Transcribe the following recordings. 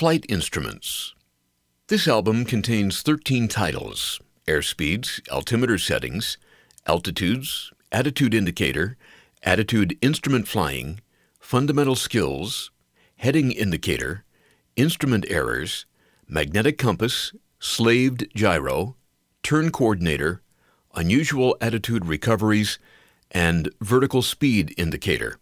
Flight Instruments. This album contains 13 titles: airspeeds, altimeter settings, altitudes, attitude indicator, attitude instrument flying, fundamental skills, heading indicator, instrument errors, magnetic compass, slaved gyro, turn coordinator, unusual attitude recoveries, and vertical speed indicator.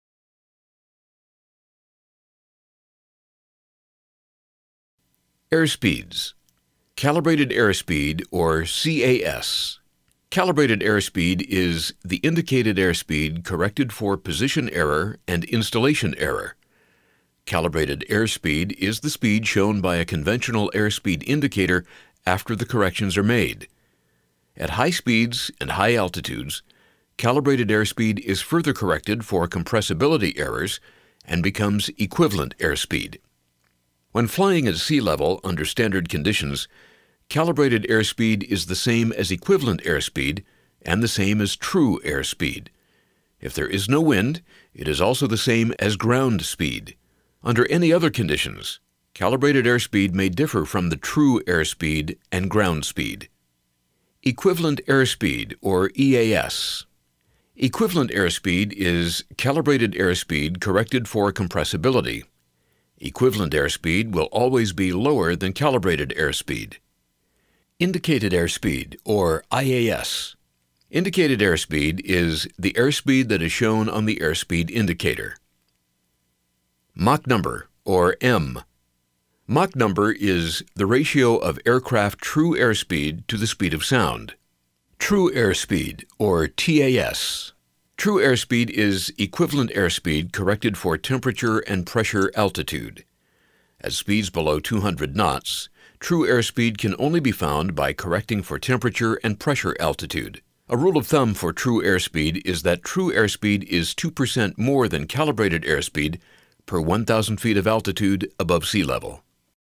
Airspeeds. Calibrated airspeed, or CAS. Calibrated airspeed is the indicated airspeed corrected for position error and installation error. Calibrated airspeed is the speed shown by a conventional airspeed indicator after the corrections are made. At high speeds and high altitudes, calibrated airspeed is further corrected for compressibility errors and becomes equivalent airspeed. When flying at sea level under standard conditions, calibrated airspeed is the same as equivalent airspeed and the same as true airspeed. If there is no wind, it is also the same as ground speed. Under any other conditions, calibrated airspeed may differ from the true airspeed and ground speed. Equivalent airspeed, or EAS. Equivalent airspeed is calibrated airspeed corrected for compressibility. Equivalent airspeed will always be lower than calibrated airspeed. Indicated airspeed, or IAS. Indicated airspeed is the airspeed that is shown on the airspeed indicator. Mach number, or M. Mach number is the ratio of aircraft true airspeed to the speed of sound. True airspeed, or TAS. True airspeed is equivalent airspeed corrected for temperature and pressure altitude. At speeds below 200 knots, true airspeed can only be found by correcting for temperature and pressure altitude. A rule of thumb for true airspeed is that true airspeed is 2% more than calibrated airspeed per 1,000 feet of altitude above sea level.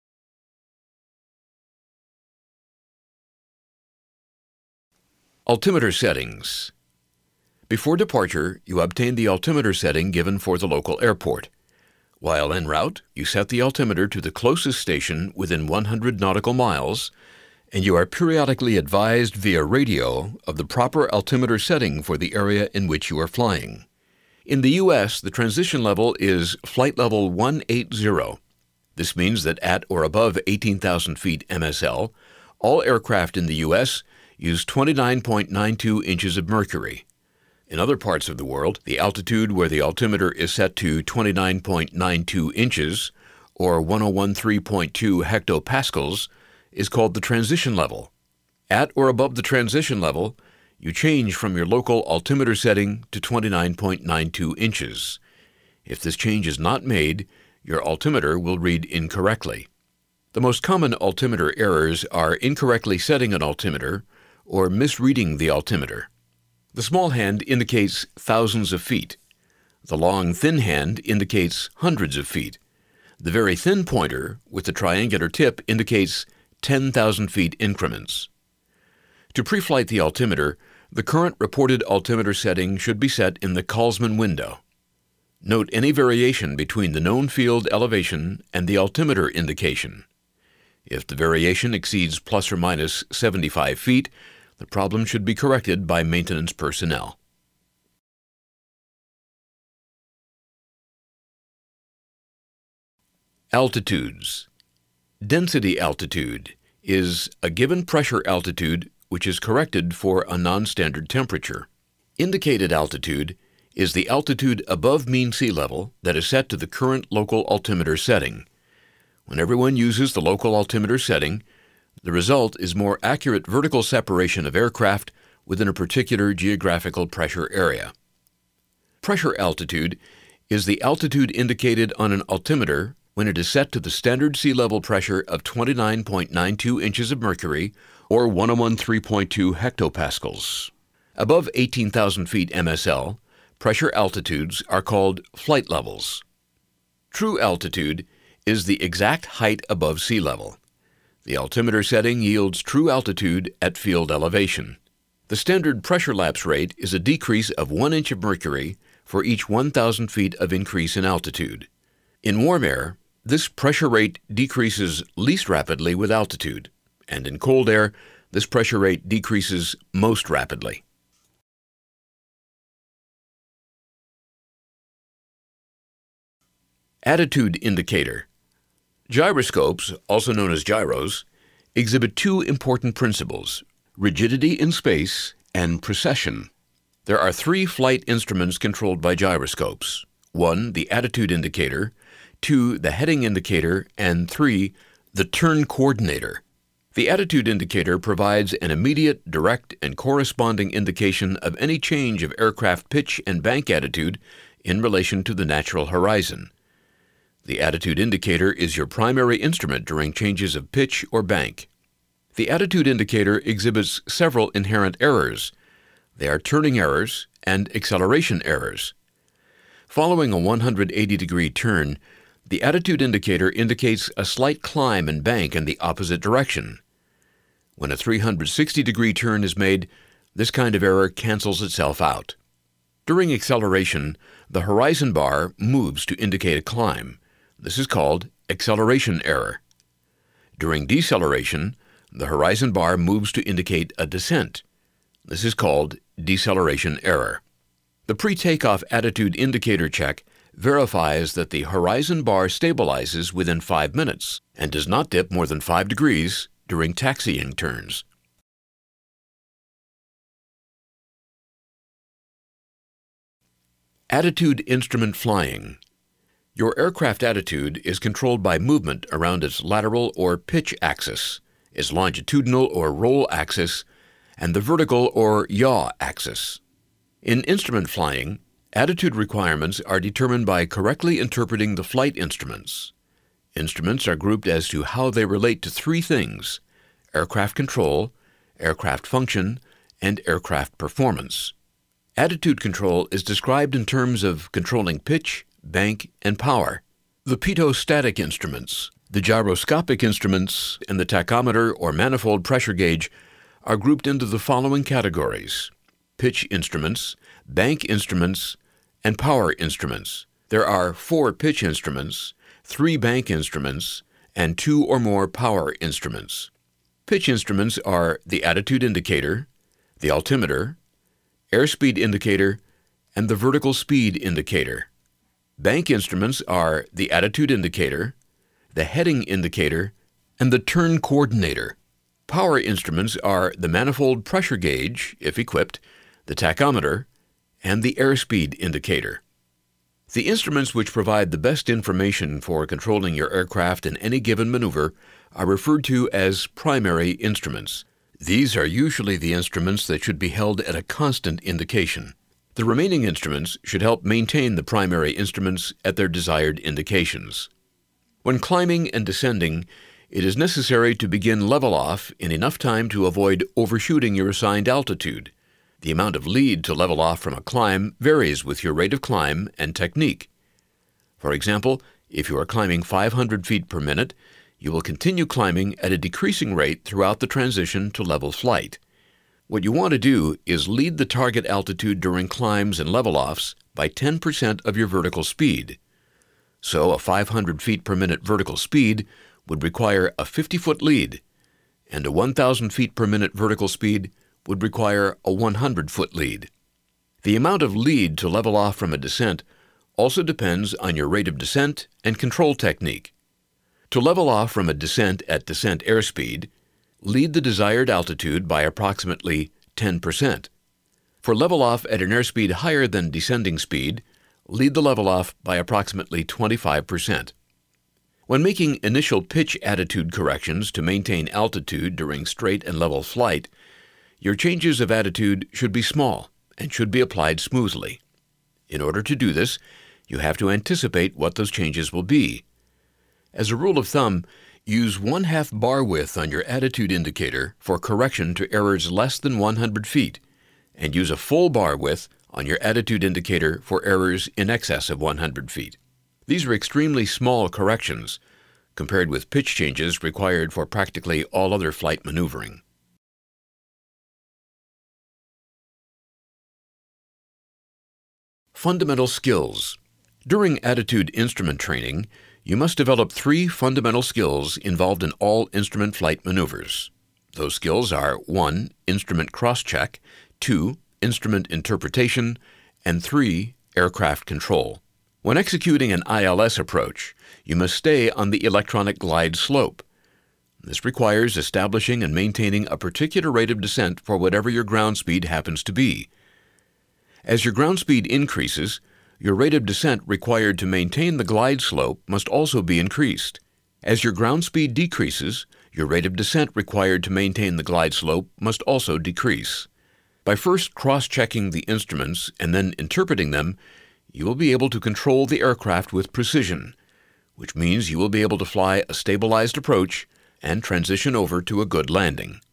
Altimeter settings. Before departure, you obtain the altimeter setting given for the local airport. While en route, you set the altimeter to the closest station within 100 nautical miles, and you are periodically advised via radio of the proper altimeter setting for the area in which you are flying. In the U.S., the transition level is Flight Level 180. This means that at or above 18,000 feet MSL, all aircraft in the U.S. use 29.92 inches of mercury. In other parts of the world, the altitude where the altimeter is set to 29.92 inches, or 1013.2 hectopascals, is called the transition level. At or above the transition level, you change from your local altimeter setting to 29.92 inches. If this change is not made, your altimeter will read incorrectly. The most common altimeter errors are incorrectly setting an altimeter or misreading the altimeter. The small hand indicates thousands of feet. The long, thin hand indicates hundreds of feet. The very thin pointer with the triangular tip indicates 10,000 feet increments. To pre-flight the altimeter, the current reported altimeter setting should be set in the Kalsman window. Note any variation between the known field elevation and the altimeter indication. If the variation exceeds plus or minus 75 feet, the problem should be corrected by maintenance personnel. Altitudes. Density altitude is a given pressure altitude which is corrected for a non-standard temperature. Indicated altitude is the altitude above mean sea level that is set to the current local altimeter setting. When everyone uses the local altimeter setting, the result is more accurate vertical separation of aircraft within a particular geographical pressure area. Pressure altitude is the altitude indicated on an altimeter when it is set to the standard sea level pressure of 29.92 inches of mercury or 1013.2 hectopascals. Above 18,000 feet MSL, pressure altitudes are called flight levels. True altitude is the exact height above sea level. The altimeter setting yields true altitude at field elevation. The standard pressure lapse rate is a decrease of 1 inch of mercury for each 1,000 feet of increase in altitude. In warm air, this pressure rate decreases least rapidly with altitude, and in cold air, this pressure rate decreases most rapidly. Attitude indicator. Gyroscopes, also known as gyros, exhibit two important principles: rigidity in space and precession. There are three flight instruments controlled by gyroscopes: 1, the attitude indicator; 2, the heading indicator; and 3, the turn coordinator. The attitude indicator provides an immediate, direct, and corresponding indication of any change of aircraft pitch and bank attitude in relation to the natural horizon. The attitude indicator is your primary instrument during changes of pitch or bank. The attitude indicator exhibits several inherent errors. They are turning errors and acceleration errors. Following a 180-degree turn, the attitude indicator indicates a slight climb and bank in the opposite direction. When a 360-degree turn is made, this kind of error cancels itself out. During acceleration, the horizon bar moves to indicate a climb. This is called acceleration error. During deceleration, the horizon bar moves to indicate a descent. This is called deceleration error. The pre-takeoff attitude indicator check verifies that the horizon bar stabilizes within 5 minutes and does not dip more than 5 degrees during taxiing turns. Attitude instrument flying. Your aircraft attitude is controlled by movement around its lateral or pitch axis, its longitudinal or roll axis, and the vertical or yaw axis. In instrument flying, attitude requirements are determined by correctly interpreting the flight instruments. Instruments are grouped as to how they relate to three things: aircraft control, aircraft function, and aircraft performance. Attitude control is described in terms of controlling pitch, bank, and power. The pitot-static instruments, the gyroscopic instruments, and the tachometer or manifold pressure gauge are grouped into the following categories: pitch instruments, bank instruments, and power instruments. There are 4 pitch instruments, 3 bank instruments, and 2 or more power instruments. Pitch instruments are the attitude indicator, the altimeter, airspeed indicator, and the vertical speed indicator. Bank instruments are the attitude indicator, the heading indicator, and the turn coordinator. Power instruments are the manifold pressure gauge, if equipped, the tachometer, and the airspeed indicator. The instruments which provide the best information for controlling your aircraft in any given maneuver are referred to as primary instruments. These are usually the instruments that should be held at a constant indication. The remaining instruments should help maintain the primary instruments at their desired indications. When climbing and descending, it is necessary to begin level off in enough time to avoid overshooting your assigned altitude. The amount of lead to level off from a climb varies with your rate of climb and technique. For example, if you are climbing 500 feet per minute, you will continue climbing at a decreasing rate throughout the transition to level flight. What you want to do is lead the target altitude during climbs and level-offs by 10% of your vertical speed. So a 500 feet per minute vertical speed would require a 50-foot lead, and a 1,000 feet per minute vertical speed would require a 100-foot lead. The amount of lead to level off from a descent also depends on your rate of descent and control technique. To level off from a descent at descent airspeed, lead the desired altitude by approximately 10%. For level off at an airspeed higher than descending speed, lead the level off by approximately 25%. When making initial pitch attitude corrections to maintain altitude during straight and level flight, your changes of attitude should be small and should be applied smoothly. In order to do this, you have to anticipate what those changes will be. As a rule of thumb, use 1/2 bar width on your attitude indicator for correction to errors less than 100 feet, and use a full bar width on your attitude indicator for errors in excess of 100 feet. These are extremely small corrections, compared with pitch changes required for practically all other flight maneuvering. Fundamental skills. During attitude instrument training, You must develop 3 fundamental skills involved in all instrument flight maneuvers. Those skills are 1. Instrument cross-check, 2. Instrument interpretation, and 3. Aircraft control. When executing an ILS approach, you must stay on the electronic glide slope. This requires establishing and maintaining a particular rate of descent for whatever your ground speed happens to be. As your ground speed increases, your rate of descent required to maintain the glide slope must also be increased. As your ground speed decreases, your rate of descent required to maintain the glide slope must also decrease. By first cross-checking the instruments and then interpreting them, you will be able to control the aircraft with precision, which means you will be able to fly a stabilized approach and transition over to a good landing.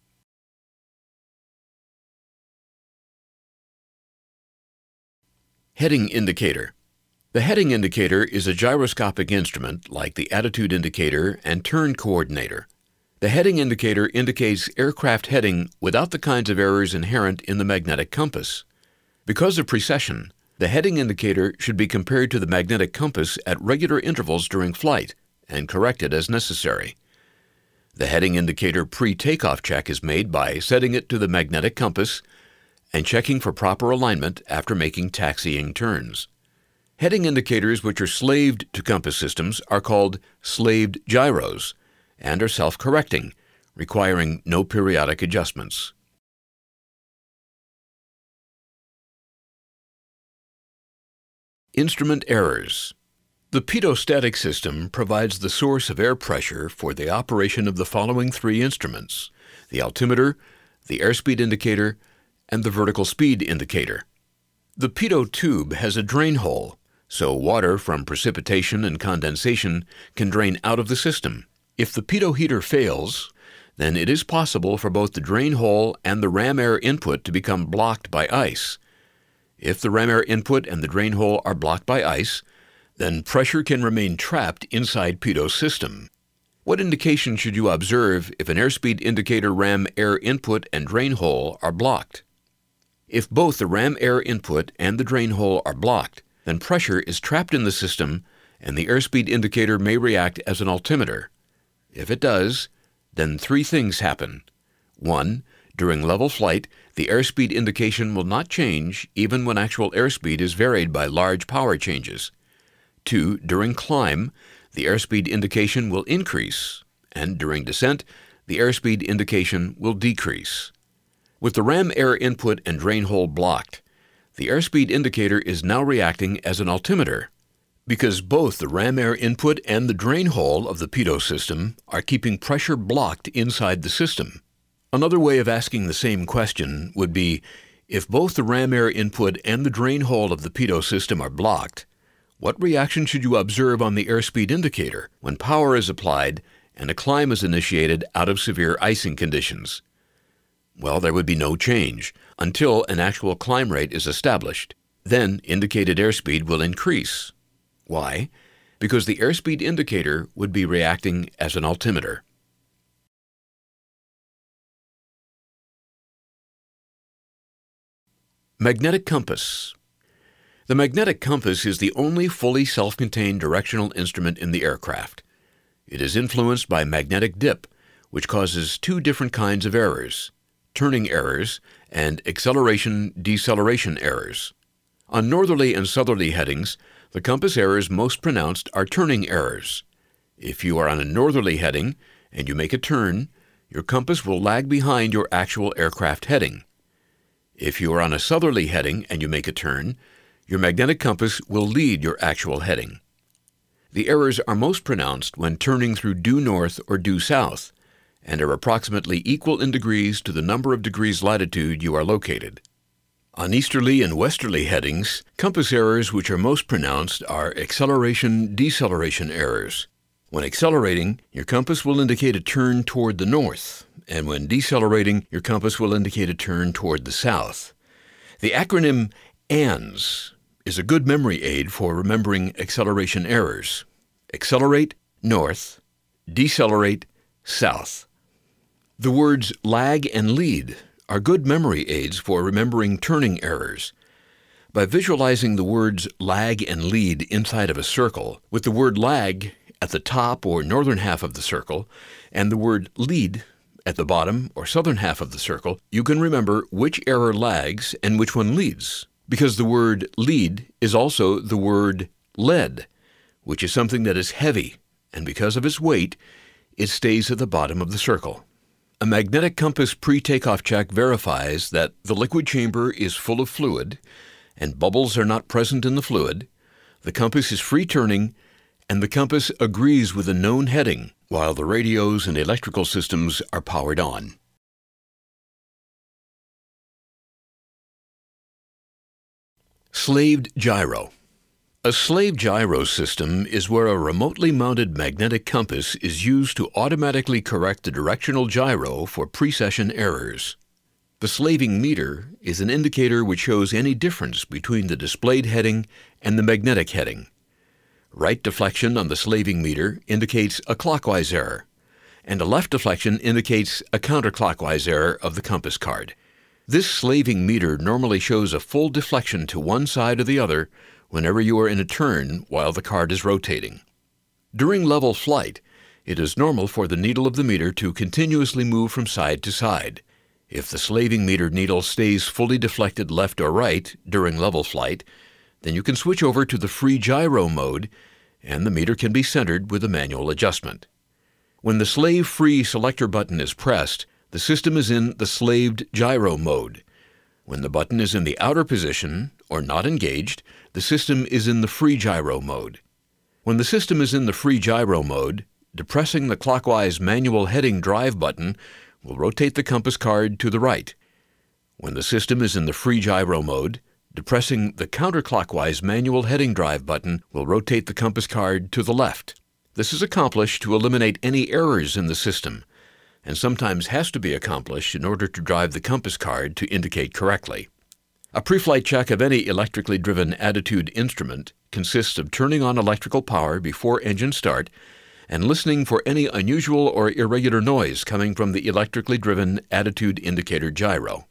Heading indicator. The heading indicator is a gyroscopic instrument like the attitude indicator and turn coordinator. The heading indicator indicates aircraft heading without the kinds of errors inherent in the magnetic compass. Because of precession, the heading indicator should be compared to the magnetic compass at regular intervals during flight and corrected as necessary. The heading indicator pre-takeoff check is made by setting it to the magnetic compass and checking for proper alignment after making taxiing turns. Heading indicators which are slaved to compass systems are called slaved gyros and are self-correcting, requiring no periodic adjustments. Instrument errors. The pitot-static system provides the source of air pressure for the operation of the following 3 instruments: the altimeter, the airspeed indicator, and the vertical speed indicator. The pitot tube has a drain hole, so water from precipitation and condensation can drain out of the system. If the pitot heater fails, then it is possible for both the drain hole and the ram air input to become blocked by ice. If the ram air input and the drain hole are blocked by ice, then pressure can remain trapped inside pitot's system. What indication should you observe if an airspeed indicator ram air input and drain hole are blocked? If both the ram air input and the drain hole are blocked, then pressure is trapped in the system and the airspeed indicator may react as an altimeter. If it does, then 3 things happen. 1. During level flight, the airspeed indication will not change even when actual airspeed is varied by large power changes. 2. During climb, the airspeed indication will increase, and during descent, the airspeed indication will decrease. With the ram air input and drain hole blocked, the airspeed indicator is now reacting as an altimeter, because both the ram air input and the drain hole of the pitot system are keeping pressure blocked inside the system. Another way of asking the same question would be, if both the ram air input and the drain hole of the pitot system are blocked, what reaction should you observe on the airspeed indicator when power is applied and a climb is initiated out of severe icing conditions? Well, there would be no change until an actual climb rate is established. Then indicated airspeed will increase. Why? Because the airspeed indicator would be reacting as an altimeter. Magnetic compass. The magnetic compass is the only fully self-contained directional instrument in the aircraft. It is influenced by magnetic dip, which causes 2 different kinds of errors: turning errors and acceleration-deceleration errors. On northerly and southerly headings, the compass errors most pronounced are turning errors. If you are on a northerly heading and you make a turn, your compass will lag behind your actual aircraft heading. If you are on a southerly heading and you make a turn, your magnetic compass will lead your actual heading. The errors are most pronounced when turning through due north or due south, and are approximately equal in degrees to the number of degrees latitude you are located. On easterly and westerly headings, compass errors which are most pronounced are acceleration-deceleration errors. When accelerating, your compass will indicate a turn toward the north, and when decelerating, your compass will indicate a turn toward the south. The acronym ANS is a good memory aid for remembering acceleration errors. Accelerate, north; decelerate, south. The words lag and lead are good memory aids for remembering turning errors. By visualizing the words lag and lead inside of a circle, with the word lag at the top or northern half of the circle, and the word lead at the bottom or southern half of the circle, you can remember which error lags and which one leads, because the word lead is also the word lead, which is something that is heavy, and because of its weight, it stays at the bottom of the circle. A magnetic compass pre-takeoff check verifies that the liquid chamber is full of fluid and bubbles are not present in the fluid, the compass is free turning, and the compass agrees with a known heading while the radios and electrical systems are powered on. Slaved gyro. A slave gyro system is where a remotely mounted magnetic compass is used to automatically correct the directional gyro for precession errors. The slaving meter is an indicator which shows any difference between the displayed heading and the magnetic heading. Right deflection on the slaving meter indicates a clockwise error, and a left deflection indicates a counterclockwise error of the compass card. This slaving meter normally shows a full deflection to one side or the other whenever you are in a turn while the card is rotating. During level flight, it is normal for the needle of the meter to continuously move from side to side. If the slaving meter needle stays fully deflected left or right during level flight, then you can switch over to the free gyro mode and the meter can be centered with a manual adjustment. When the slave free selector button is pressed, the system is in the slaved gyro mode. When the button is in the outer position or not engaged, the system is in the free gyro mode. When the system is in the free gyro mode, depressing the clockwise manual heading drive button will rotate the compass card to the right. When the system is in the free gyro mode, depressing the counterclockwise manual heading drive button will rotate the compass card to the left. This is accomplished to eliminate any errors in the system, and sometimes has to be accomplished in order to drive the compass card to indicate correctly. A pre-flight check of any electrically driven attitude instrument consists of turning on electrical power before engine start and listening for any unusual or irregular noise coming from the electrically driven attitude indicator gyro.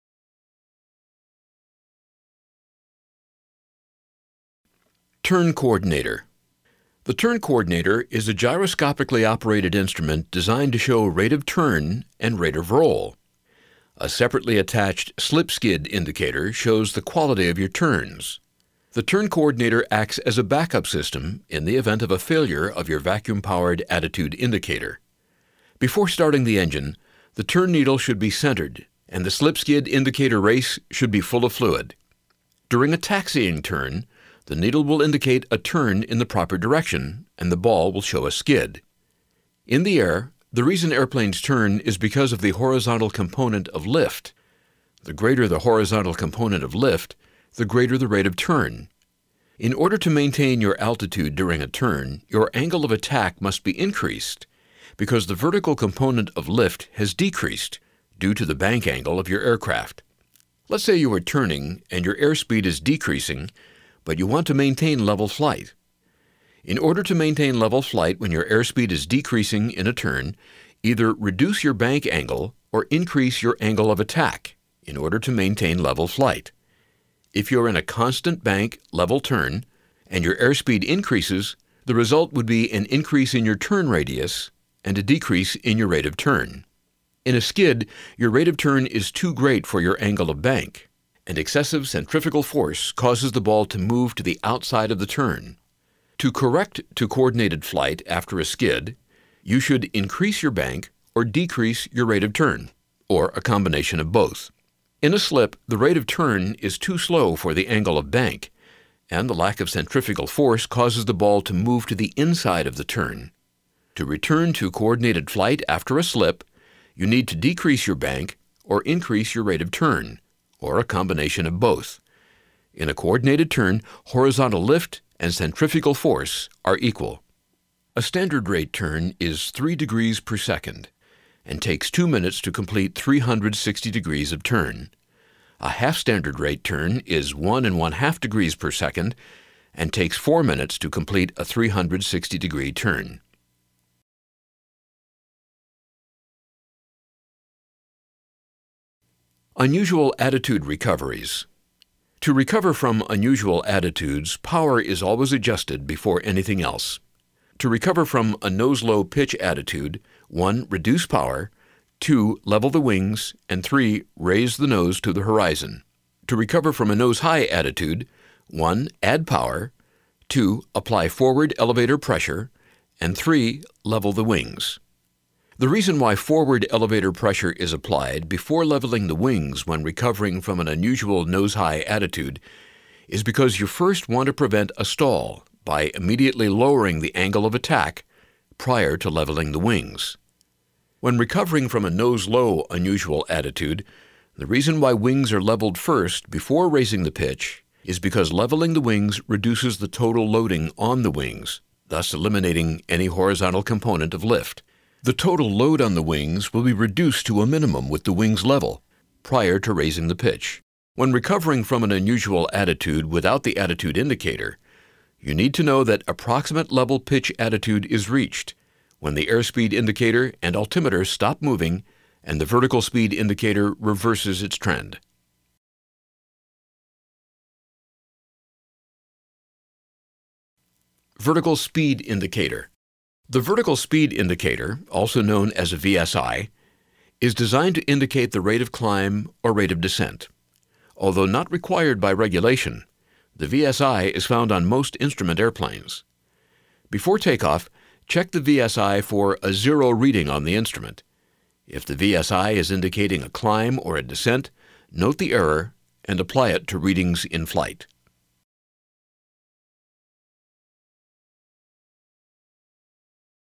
Turn coordinator. The turn coordinator is a gyroscopically operated instrument designed to show rate of turn and rate of roll. A separately attached slip skid indicator shows the quality of your turns. The turn coordinator acts as a backup system in the event of a failure of your vacuum-powered attitude indicator. Before starting the engine, the turn needle should be centered, and the slip skid indicator race should be full of fluid. During a taxiing turn, the needle will indicate a turn in the proper direction, and the ball will show a skid. In the air, the reason airplanes turn is because of the horizontal component of lift. The greater the horizontal component of lift, the greater the rate of turn. In order to maintain your altitude during a turn, your angle of attack must be increased, because the vertical component of lift has decreased due to the bank angle of your aircraft. Let's say you are turning and your airspeed is decreasing, but you want to maintain level flight. In order to maintain level flight when your airspeed is decreasing in a turn, either reduce your bank angle or increase your angle of attack in order to maintain level flight. If you're in a constant bank level turn and your airspeed increases, the result would be an increase in your turn radius and a decrease in your rate of turn. In a skid, your rate of turn is too great for your angle of bank, and excessive centrifugal force causes the ball to move to the outside of the turn. To correct to coordinated flight after a skid, you should increase your bank or decrease your rate of turn, or a combination of both. In a slip, the rate of turn is too slow for the angle of bank, and the lack of centrifugal force causes the ball to move to the inside of the turn. To return to coordinated flight after a slip, you need to decrease your bank or increase your rate of turn, or a combination of both. In a coordinated turn, horizontal lift and centrifugal force are equal. A standard rate turn is 3 degrees per second and takes 2 minutes to complete 360 degrees of turn. A half standard rate turn is 1 1/2 degrees per second and takes 4 minutes to complete a 360 degree turn. Unusual attitude recoveries. To recover from unusual attitudes, power is always adjusted before anything else. To recover from a nose-low pitch attitude, 1. Reduce power, 2. Level the wings, and 3. Raise the nose to the horizon. To recover from a nose-high attitude, 1. Add power, 2. Apply forward elevator pressure, and 3. Level the wings. The reason why forward elevator pressure is applied before leveling the wings when recovering from an unusual nose-high attitude is because you first want to prevent a stall by immediately lowering the angle of attack prior to leveling the wings. When recovering from a nose-low unusual attitude, the reason why wings are leveled first before raising the pitch is because leveling the wings reduces the total loading on the wings, thus eliminating any horizontal component of lift. The total load on the wings will be reduced to a minimum with the wings level, prior to raising the pitch. When recovering from an unusual attitude without the attitude indicator, you need to know that approximate level pitch attitude is reached when the airspeed indicator and altimeter stop moving and the vertical speed indicator reverses its trend. Vertical speed indicator. The vertical speed indicator, also known as a VSI, is designed to indicate the rate of climb or rate of descent. Although not required by regulation, the VSI is found on most instrument airplanes. Before takeoff, check the VSI for a 0 reading on the instrument. If the VSI is indicating a climb or a descent, note the error and apply it to readings in flight.